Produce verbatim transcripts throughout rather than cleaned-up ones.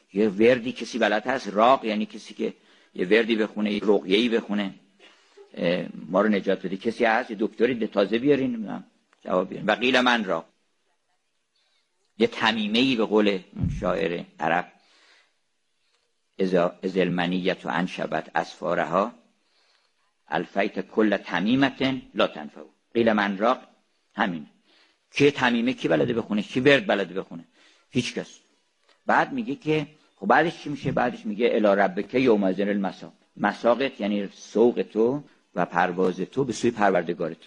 یه وردی کسی بلد هست؟ راق یعنی کسی که یه وردی بخونه، یه رقیه‌ای بخونه ما رو نجات بده. کسی هست؟ یه دکتری تازه بیارین؟ نمیدونم جواب بیارین. و قیل من راق، یه تمیمه‌ای به قول شاعر عرب، از المنیت و انشبت اسفارها الفیت کل تمیمتن لا تنفع. قیل من راق همین. که تمیمه کی بلده بخونه؟ کی ورد بلده بخونه؟ هیچ کس. بعد میگه که خب بعدش چی میشه؟ بعدش میگه الی ربک یومئذ المساق. مساقت یعنی سوق تو و پرواز تو به سوی پروردگارت.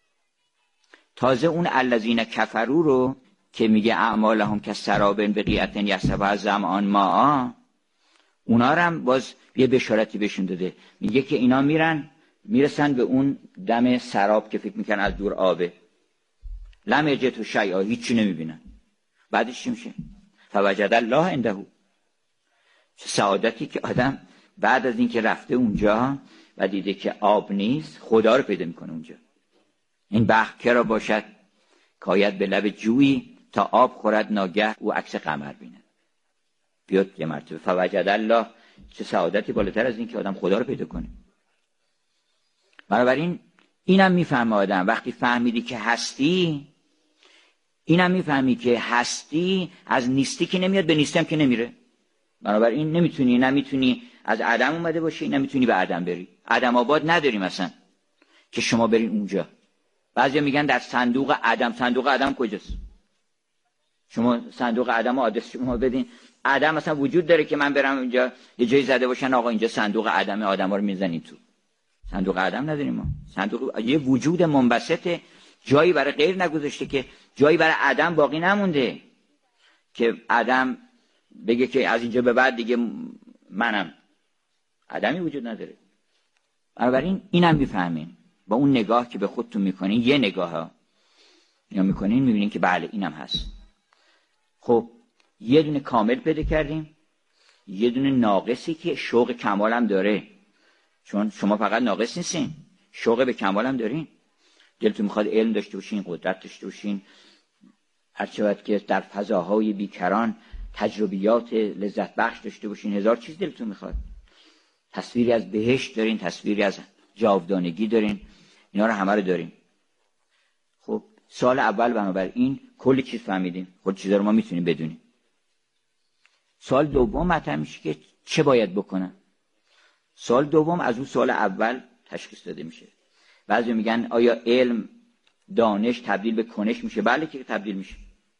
تازه اون الذین کفروا رو که میگه اعمالهم کسراب بقیعة یحسبها الظمآن ماء، اونا رو هم باز یه بشارتی بهشون داده. میگه که اینا میرن میرسن به اون دم سراب که فکر میکنن از دور آبه، لم یجدوا شیئا، هیچی نمیبینن. بعدش چی میشه؟ فوجد الله عنده. چه سعادتی که آدم بعد از اینکه رفته اونجا و دیده که آب نیست، خدا رو پیدا میکنه اونجا. این بخت که را باشد کاید به لب جویی، تا آب خورد ناگه او عکس قمر بینه. بیاد یه مرتبه فوجد الله. چه سعادتی بالاتر از این که آدم خدا رو پیدا کنه. بنابراین اینم میفهمه آدم وقتی فهمیدی که هستی، اینم میفهمی که هستی از نیستی که نمیاد، به نیستی هم که نمیره. بنابراین نمیتونی نمیتونی از عدم اومده باشی، نمیتونی به عدم بری. عدم آباد نداریم مثلا که شما برین اونجا. بعضیا میگن در صندوق عدم. صندوق عدم کجاست؟ شما صندوق عدم آدرس شما بدین. عدم مثلا وجود داره که من برم اونجا یه جایی زده باشن آقا اینجا صندوق عدم، آدما رو میزنین تو. صندوق عدم نداریم ما. صندوق یه وجود منبسطه، جایی برای غیر نگذاشته که جایی برای عدم باقی نمونده که عدم بگه که از اینجا به بعد دیگه منم. عدمی وجود نداره. بنابراین اینم میفهمین با اون نگاه که به خودتون میکنین، یه نگاه ها یا میکنین میبینین که بله اینم هست. خب یه دونه کامل پیدا کردیم، یه دونه ناقصی که شوق کمال هم داره. چون شما فقط ناقص نیستین، شوق به کمال هم دارین. دلتون میخواد علم داشته باشین، قدرت داشته باشین، هرچند که در فضاهای بیکران تجربیات لذت بخش داشته باشین. هزار چیز دلتون میخواد. تصویری از بهشت دارین، تصویری از جاودانگی دارین، اینا رو همه رو دارین. خب سال اول بنابراین کلی چیز فهمیدیم، خود چیزا رو ما میتونیم بدونیم. سال دوم مطرح میشه که چه باید بکنم. سال دوم از اون سال اول تشخیص داده میشه. بعضی میگن آیا علم، دانش تبدیل به کنش میشه؟ بله که تبدیل میشه.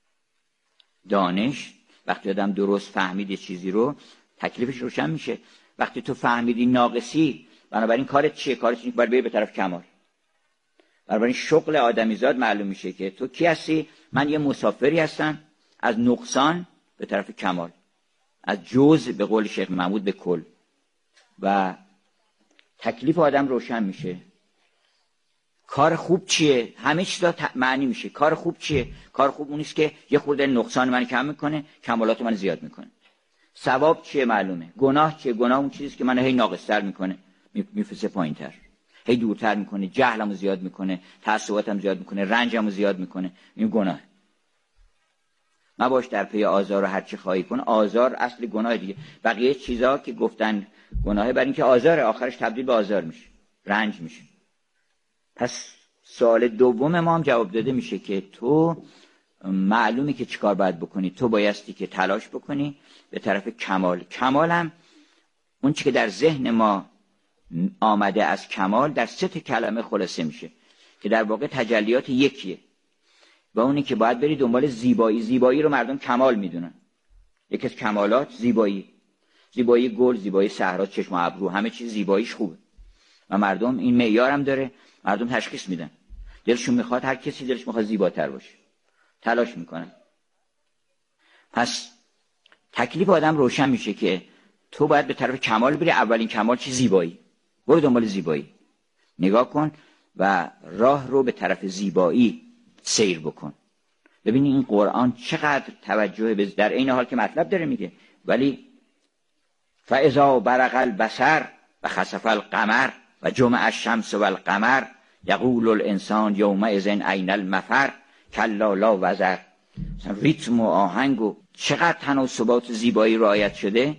دانش وقتی آدم درست فهمید چیزی رو، تکلیفش روشن میشه. وقتی تو فهمیدی ناقصی، بنابراین کارت چیه؟ کارت اینه که باید بری به طرف کمال. بنابراین شغل آدمیزاد معلوم میشه که تو کی هستی؟ من یه مسافری هستم از نقصان به طرف کمال، از جزء به قول شیخ محمود به کل. و تکلیف آدم روشن میشه. کار خوب چیه؟ همه چیزا معنی میشه. کار خوب چیه؟ کار خوب اونیست که یه خورده نقصان من کم میکنه، کمالات من زیاد میکنه. ثواب چیه؟ معلومه. گناه چیه؟ گناه اون چیزیست که من هی ناقص‌تر میکنه، میفسه پایین‌تر، هی دورتر میکنه، جهلمو زیاد میکنه، تعصباتم زیاد میکنه، رنجمو زیاد میکنه. این گناه. ما باش در پی آزار و هر چی خواهی کن. آزار اصل گناه دیگه. بقیه چیزا که گفتن گناهه برای اینکه آزار آخرش تبدیل به آزار میشه، رنج میشه. پس سوال دوم ما هم جواب داده میشه که تو معلومه که چیکار باید بکنی. تو بایستی که تلاش بکنی به طرف کمال. کمال هم اون چی که در ذهن ما آمده از کمال در سه تا کلمه خلاصه میشه که در واقع تجلیات یکیه. و اونی که باید بری دنبال زیبایی. زیبایی رو مردم کمال میدونن. یکی از کمالات زیبایی. زیبایی گل، زیبایی صحرا، چشم و ابرو، همه چیز زیباییش خوبه و مردم این معیار هم داره. مردم تشخیص میدن، دلشون میخواد، هر کسی دلش میخواد زیباتر باشه، تلاش میکنن. پس تکلیف آدم روشن میشه که تو باید به طرف کمال بری. اولین کمال چی؟ زیبایی. برو دنبال زیبایی، نگاه کن و راه رو به طرف زیبایی سیر بکن. ببینی این قرآن چقدر توجه به در این حال که مطلب داره میگه، ولی فاذا برق البصر و خسف القمر و جمع الشمس و القمر یقول الانسان یومئذ أین المفر کلا لا وزر. ریتم و آهنگ و چقدر تناسبات زیبایی رعایت شده،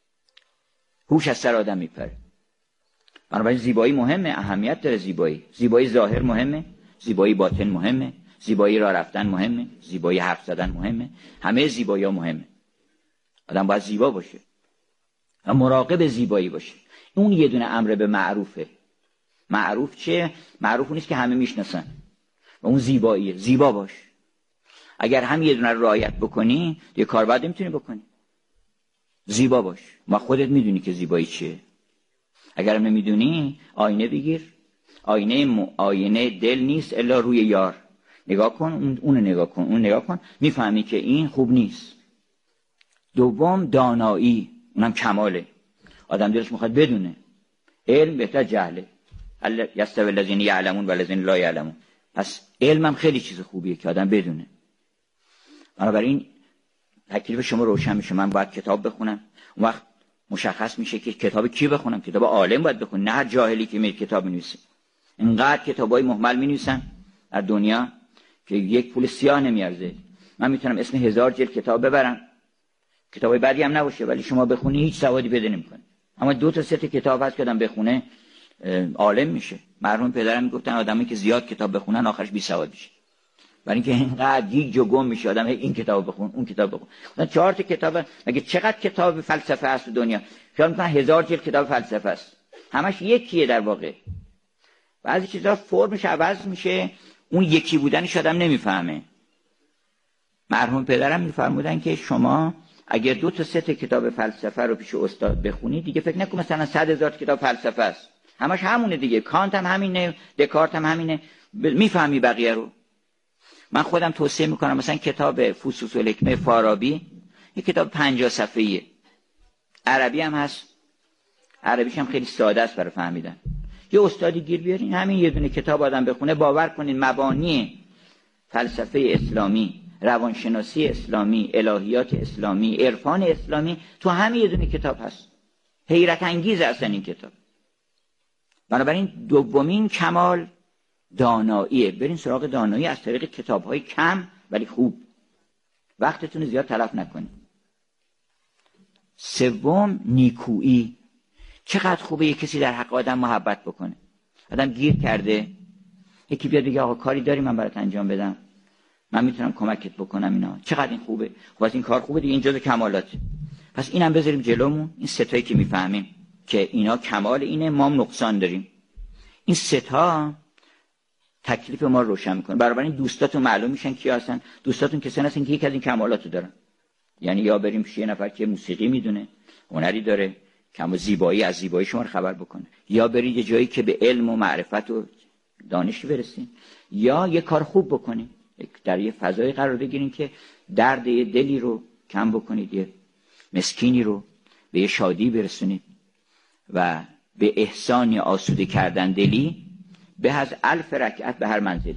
هوش از سر آدم میپره. بنابراین زیبایی مهمه، اهمیت داره. زیبایی زیبایی ظاهر مهمه، زیبایی باطن مهمه، زیبایی راه رفتن مهمه، زیبایی حرف زدن مهمه، همه زیبایی ها مهمه. آدم باید زیبا باشه و مراقب زیبایی باشه. اون یه دونه امر به معروفه. معروف چه؟ معروف نیست که همه میشناسن و اون زیباییه. زیبا باش. اگر هم یه دونه رو رعایت بکنی یه کار بعد نمیتونی بکنی. زیبا باش. ما خودت میدونی که زیبایی چیه. اگر هم نمیدونی آینه بگیر. آینه م... آینه دل نیست الا روی یار. نگاه کن، اون اون نگاه کن، اون نگاه کن، میفهمی که این خوب نیست. دوم دانایی، اونم کماله. آدم دلش میخواد بدونه. علم بهتر جهله. هل یستوی الذین یعلمون و الذین لا یعلمون. پس علم هم خیلی چیز خوبیه که آدم بدونه. بنابراین تکلیف شما روشن میشه. من باید کتاب بخونم. اون وقت مشخص میشه که کتاب کی بخونم. کتاب عالم باید بخونم، نه هر جاهلی که میره کتاب مینویسه. اینقدر کتابای مهمل مینویسن در دنیا که یک پول سیاه نمیارزه. من میتونم اسم هزار جلد کتاب ببرم، کتابای بعدی هم نباشه، ولی شما بخونی هیچ سوادی پیدا نمیکنی. اما دو تا سه تا کتاب هست که آدم بخونه عالم میشه. مرحوم پدرم میگفتن آدمی که زیاد کتاب بخونن آخرش بی سواد میشه. برای اینکه اینقدر گیج و گم میشه آدم، این کتاب بخون، اون کتاب بخون. مثلا چهار تا کتاب، مگه چقدر کتاب فلسفه هست تو دنیا؟ خیال میکنن هزار جلد کتاب فلسفه است. همش یکیه در واقع. بعضی چیزا فرمش عوض میشه، اون یکی بودنش آدم نمیفهمه. مرحوم پدرم میفرمودن که شما اگر دو تا سه تا کتاب فلسفه رو پیش استاد بخونی دیگه فکر نکن مثلا صد هزار کتاب فلسفه است. همش همونه دیگه. کانت هم همینه، دکارت هم همینه، میفهمی بقیه رو. من خودم توصیه میکنم مثلا کتاب فصوص الحکمه فارابی، یک کتاب پنجاه صفحه‌ایه. عربی هم هست. عربیش هم خیلی ساده است برای فهمیدن. یه استادی گیر بیارین همین یه دونه کتاب آدم بخونه، باور کنین مبانی فلسفه اسلامی، روانشناسی اسلامی، الهیات اسلامی، عرفان اسلامی تو همین یه دونه کتاب هست. حیرت انگیز اصلا این کتاب. بنابراین دومین کمال داناییه. برین سراغ دانایی از طریق کتاب‌های کم ولی خوب. وقتتون زیاد تلف نکنید. سوم نیکویی. چقدر خوبه یک کسی در حق آدم محبت بکنه. آدم گیر کرده، یکی بیاد بگه آقا کاری داری من برات انجام بدم، من میتونم کمکت بکنم، اینا چقدر این خوبه. خب این کار خوبه دیگه، این جزء کمالاته. پس اینم بذاریم جلومون. این سه تایی که میفهمیم که اینا کمال اینه، ما هم نقصان داریم. این سه تا تکلیف ما رو روشن میکنه. برابر این دوستاتون معلوم میشن کی هستن. دوستاتون کسانی هستن که یک از این کمالاتو دارن. یعنی یا بریم پیش یه نفر که موسیقی میدونه، هنری داره، کم و زیبایی از زیبایی شما رو خبر بکنه، یا برید یه جایی که به علم و معرفت و دانش برسین، یا یه کار خوب بکنین، در یه فضای قرار بگیرین که درد یه دلی رو کم بکنید، یه مسکینی رو به یه شادی برسونید و به احسان آسوده کردن دلی به از الف رکعت به هر منزلی.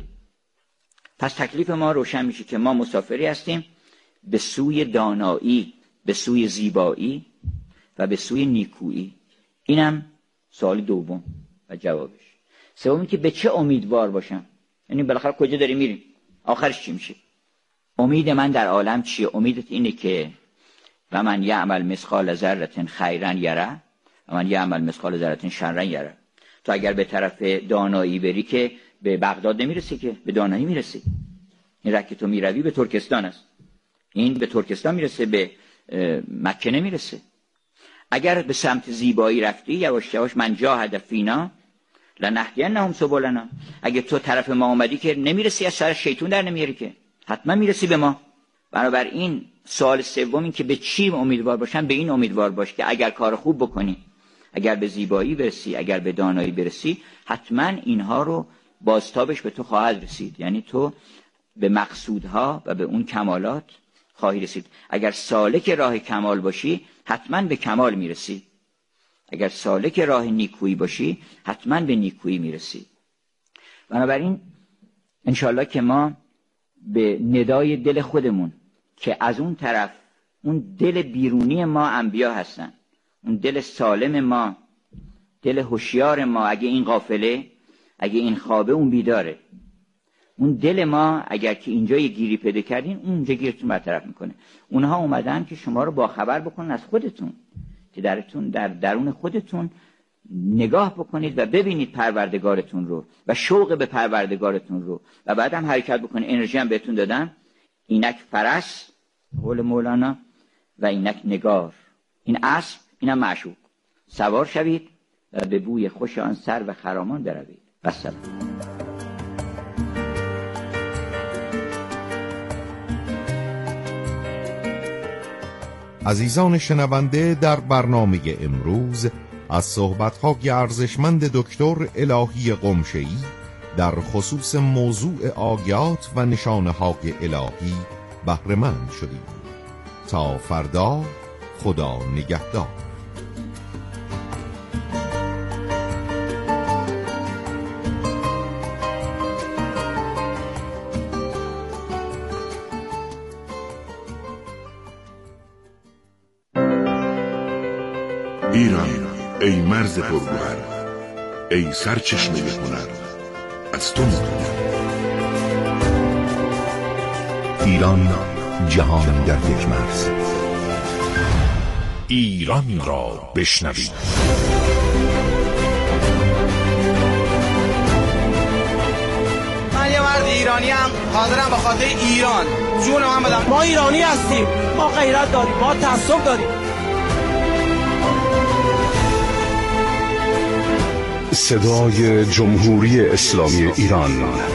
پس تکلیف ما روشن میشه که ما مسافری هستیم به سوی دانایی، به سوی زیبایی و به سوی نیکویی. اینم سوال دوم و جوابش. سومی که به چه امیدوار باشم، یعنی بالاخره کجا داریم میریم، آخرش چی میشه. امید من در عالم چیه؟ امیدت اینه که و من یعمل مثقال ذره خیرا یره و من یعمل مثقال ذره شرا یره. تو اگر به طرف دانایی بری که به بغداد نمیرسی، که به دانایی میرسی. این راه که تو میروی به ترکستان است، این به ترکستان میرسه، به مکه نمیرسه. اگر به سمت زیبایی رفتی، یواش یواش من جاهد فینا لنهدینهم سبلنا، اگه تو طرف ما اومدی که نمیرسی، از سر شیطون در نمیاری که حتما میرسی به ما. بنابراین سوال سوم این که به چی امیدوار باشم، به این امیدوار باش که اگر کار خوب بکنی، اگر به زیبایی برسی، اگر به دانایی برسی، حتما اینها رو بازتابش به تو خواهد رسید. یعنی تو به مقصودها و به اون کمالات خواهی رسید. اگر سالک راه کمال باشی حتما به کمال میرسی، اگر سالک راه نیکویی باشی حتما به نیکویی میرسی. بنابراین انشالله که ما به ندای دل خودمون که از اون طرف اون دل بیرونی ما انبیا هستن، اون دل سالم ما، دل هوشیار ما، اگه این غافله، اگه این خوابه، اون بیداره. اون دل ما اگر که اینجا یه گیری پیدا کردین، اونجا گیرتون برطرف میکنه. اونها اومدن که شما رو باخبر بکنن از خودتون، که درتون در درون خودتون نگاه بکنید و ببینید پروردگارتون رو و شوق به پروردگارتون رو و بعد هم حرکت بکنید. انرژی هم بهتون دادم، اینک فرس قول مولانا و اینک نگار، این اسب اینم معشوق، سوار شوید و به بوی خوش آن سر و خرامان بروید. بسلام. عزیزان شنونده، در برنامه امروز از صحبت‌های ارزشمند دکتر الهی قمشه‌ای در خصوص موضوع آیات و نشانه‌های الهی بهره مند شدیم. تا فردا، خدا نگهدار. ایران، ای مرز پرگوهر، ای سرچشمه هنر، از تو می‌گویم. ایران، جهان در یک مرز. ایران را بشنوید. من یه مرد ایرانی ام، حاضرم به خاطر ایران جون من بدم. ما ایرانی هستیم، ما غیرت داریم، ما تعصب داریم. صدای جمهوری اسلامی ایران.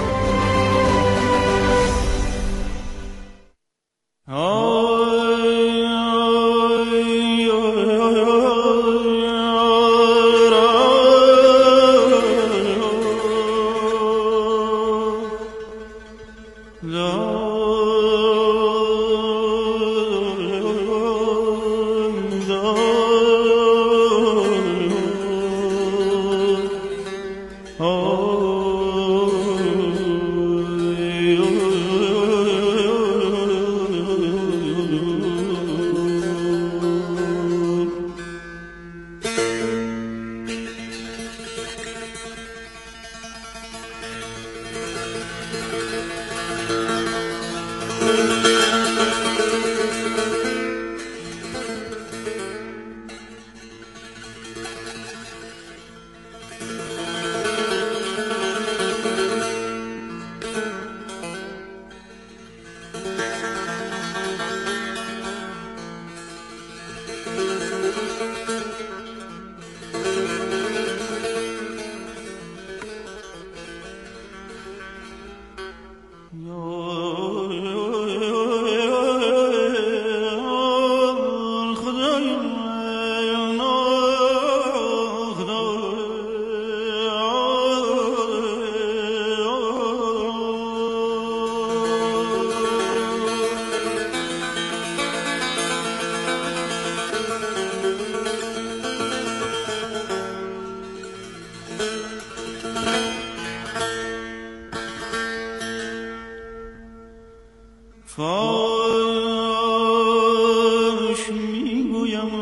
فاش میگویم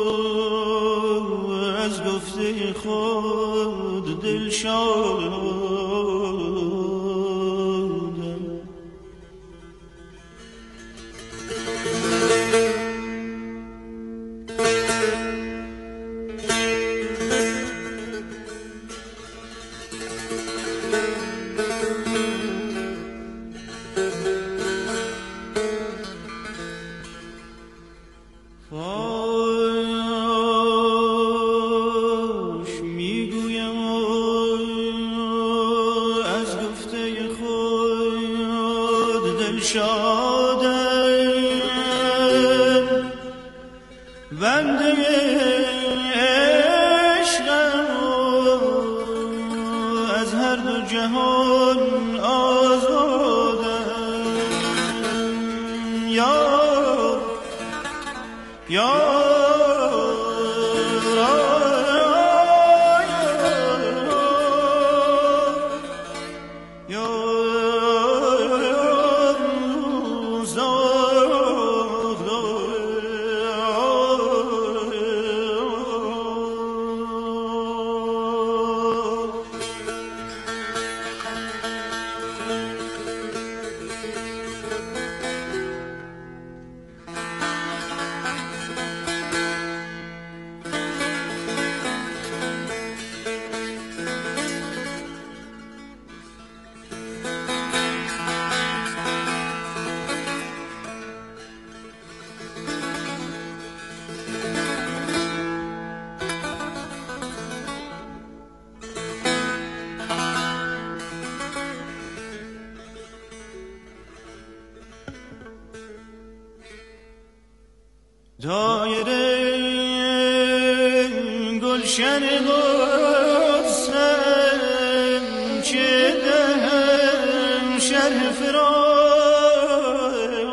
از گفته خود دل شادم. گلشن قدسم چه دهم شرح فراق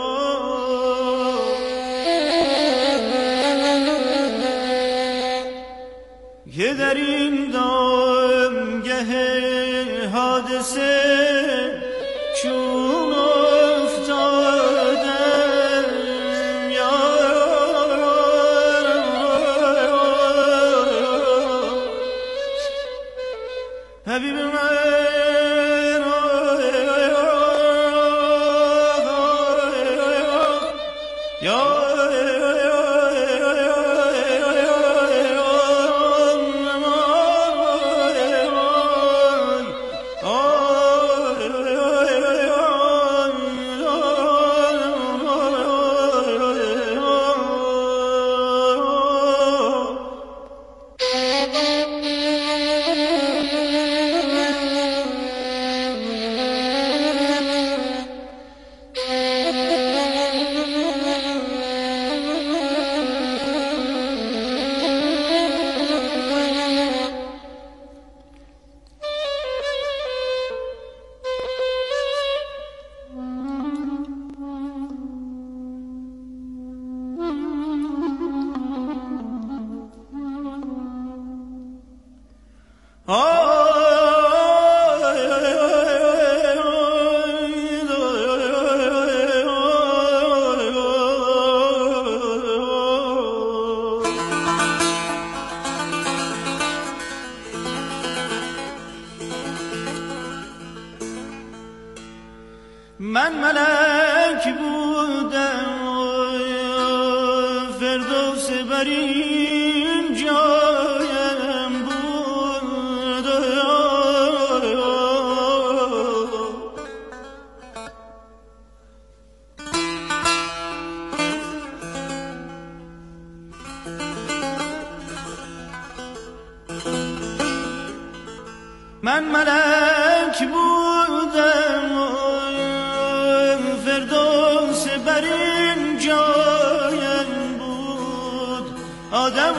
که در این دامگه حادثه چون افتادم یا حبیب من یا من ملک بودم فردوس بر این جایم بود من ملک بودم فردوس بر این جایم بود آدم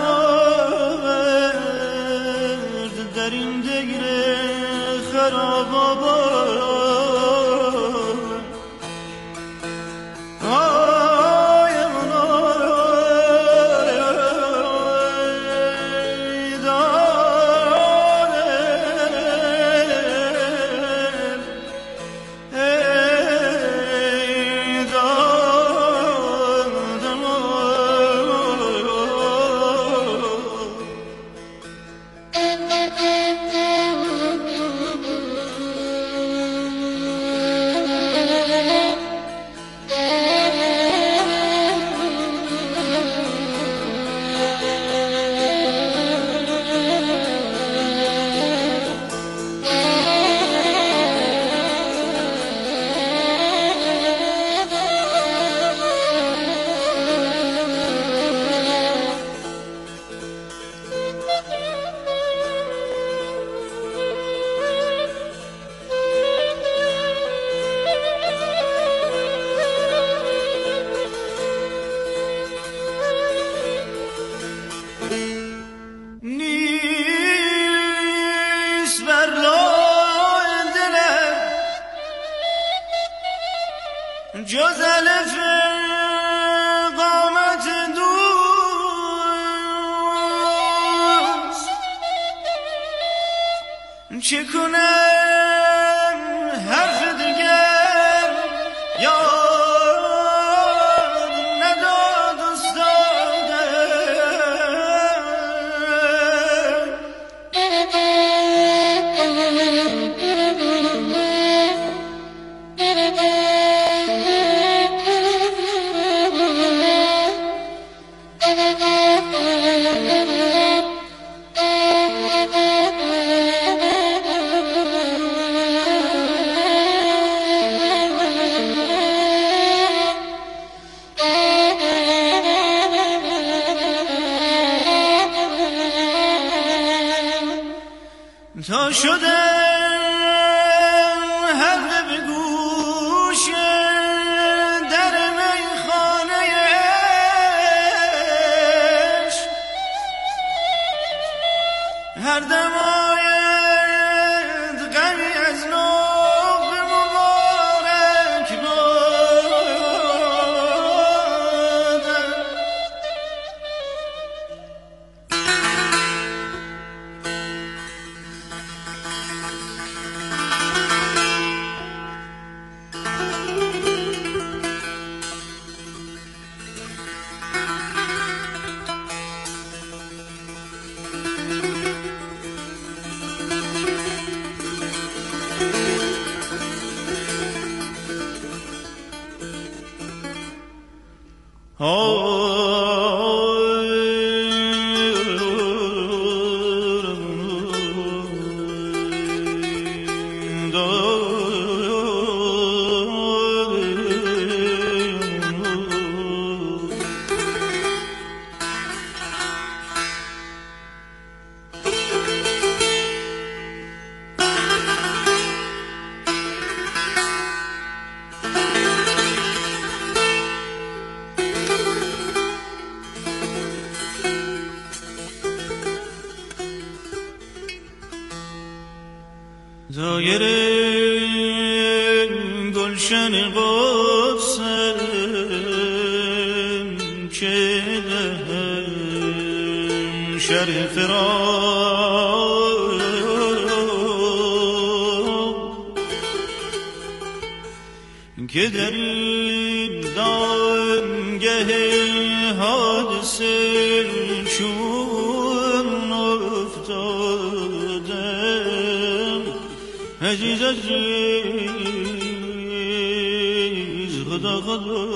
آورد در این دیر خراب آباد جز الف قامت دوست چه کنم حرف دیگر یا نداد استاده تا شدم حلقه به گوش در میخانه عشق هر دمایت غمی از نقل مبارک بادم. دایر گلشن قدسم که دهم شرف را که در این دامگه حادثه چون افتادم عزیز عزیز خدا خدا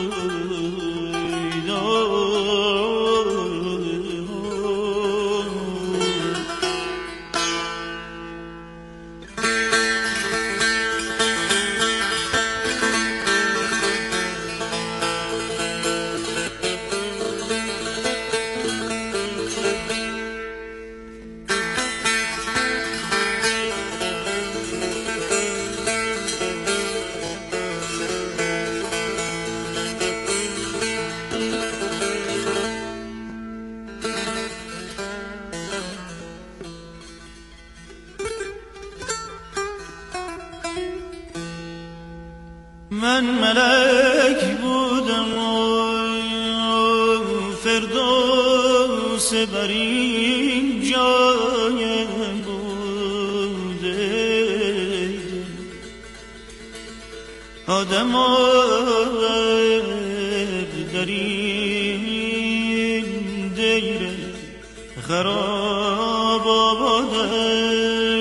من ملک بودم و فردوس بر این جای بوده، آدم در این دیر خراب آباده.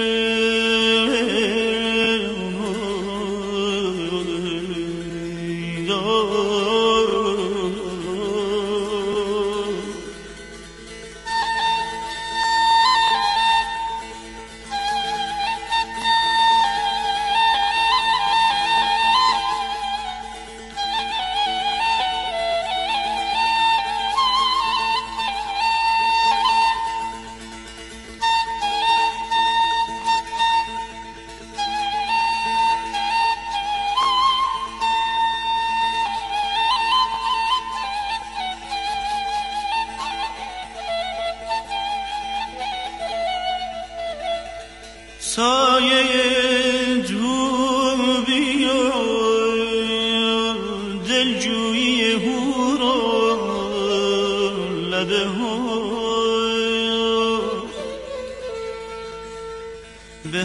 سایه جوبی و دلجویی هور و لب هور به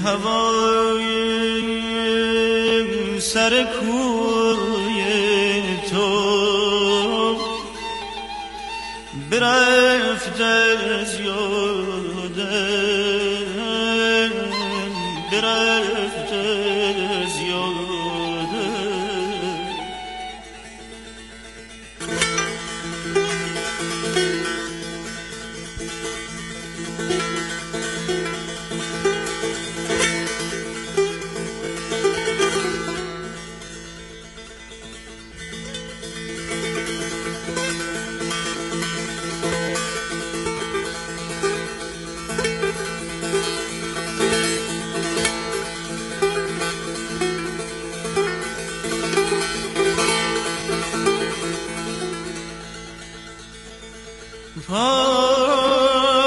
هوای سر کوی تو برفت از یادم، برفت از یادم. پای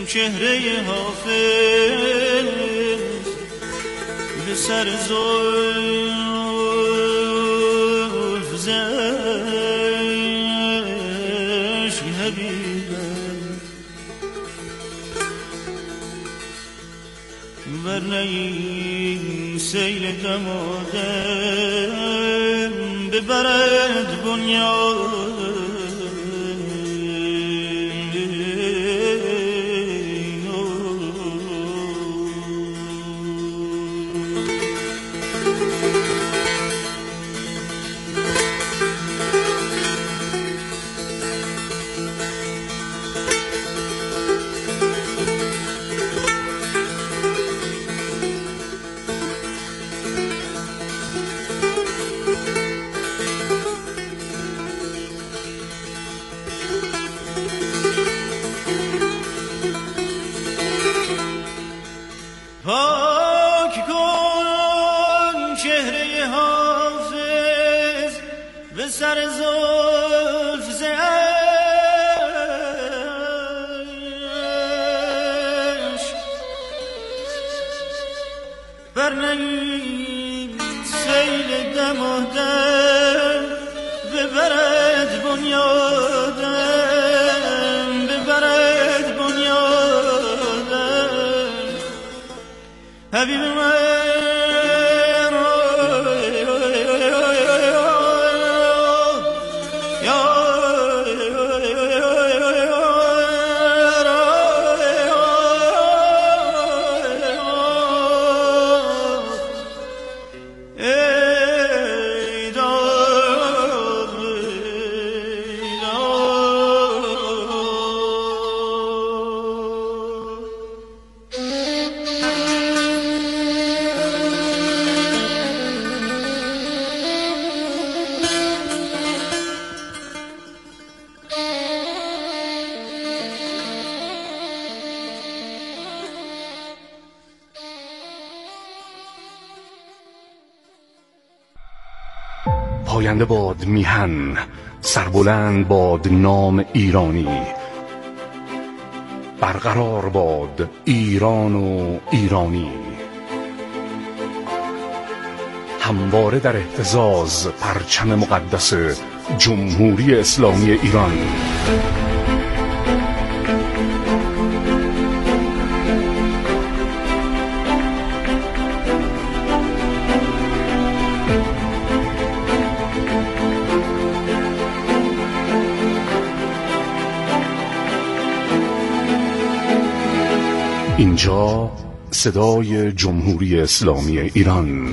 چهره حافظ به سر زلف زش حبیبم ورنه این سیل دمادم ببرد بنیاد سر زلف زش برنگی سیل دمادم ببرد بنیادم ببرد بنیادم حبیب من پاینده باد میهن، سربلند باد نام ایرانی، برقرار باد ایران و ایرانی، همواره در اهتزاز پرچم مقدس جمهوری اسلامی ایران. اینجا صدای جمهوری اسلامی ایران.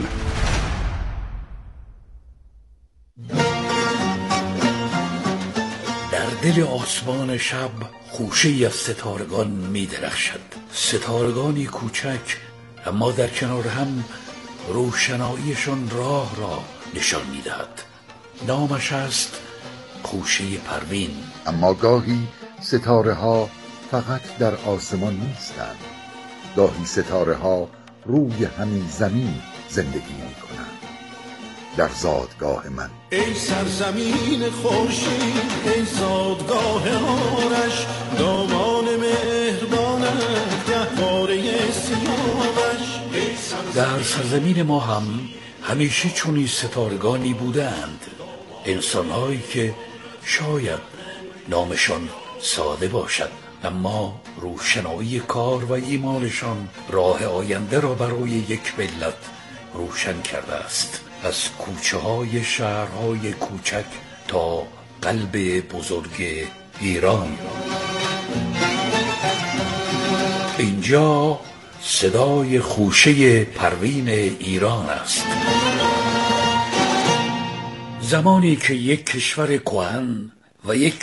در دل آسمان شب خوشه‌ای از ستارگان می درخشد، ستارگانی کوچک اما در کنار هم روشناییشان راه را نشان می دهد. نامش است خوشه پروین. اما گاهی ستاره ها فقط در آسمان نیستند، گاهی ستاره ها روی همین زمین زندگی می کنند. در زادگاه من ای سرزمین خورشید، ای زادگاه آرش، دامان مهربانت گهواره سیاوش. در سرزمین ما هم همیشه چنین ستارگانی بودند، انسانهایی که شاید نامشان ساده باشد اما روشنایی کار و ایمانشان راه آینده را برای یک ملت روشن کرده است. از کوچه های شهرهای کوچک تا قلب بزرگ ایران. اینجا صدای خوشه پروین ایران است. زمانی که یک کشور کهن و یک